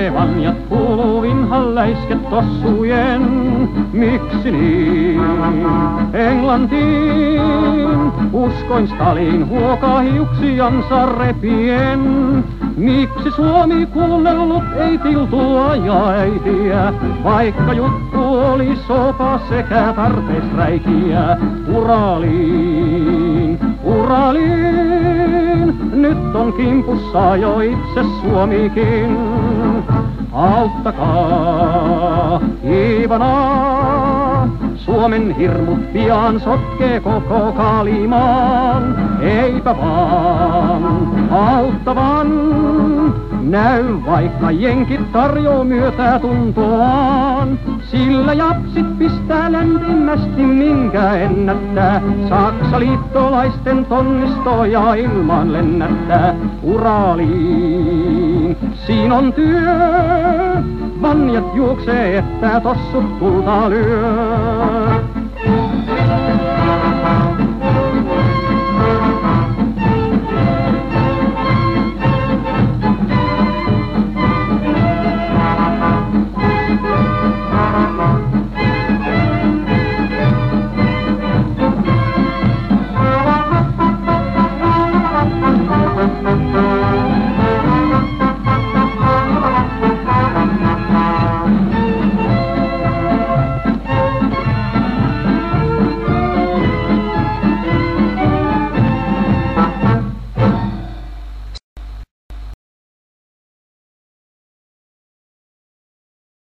juoksee vanjat kuuluvinhan läisket tossujen. Miksi niin? Englantiin uskoin Stalin huokaa hiuksiansa repien. Miksi Suomi kuunnellut ei tiltua ja äitiä, vaikka juttu oli sopa sekä tarpeesräikiä? Uraliin, Uraliin, nyt on kimpussa jo itse Suomikin. Auttakaa, Ivanaa, Suomen hirmut pian sotkee koko Kalimaan. Eipä vaan auttavan, näy vaikka jenkit tarjoo myötä tuntoaan. Sillä japsit pistää lämpimästi minkä ennättää. Saksa liittolaisten tonnistoja ilmaan lennättää. Uraliin, siinä on työ, vanjat juoksee että tossut tulta lyö.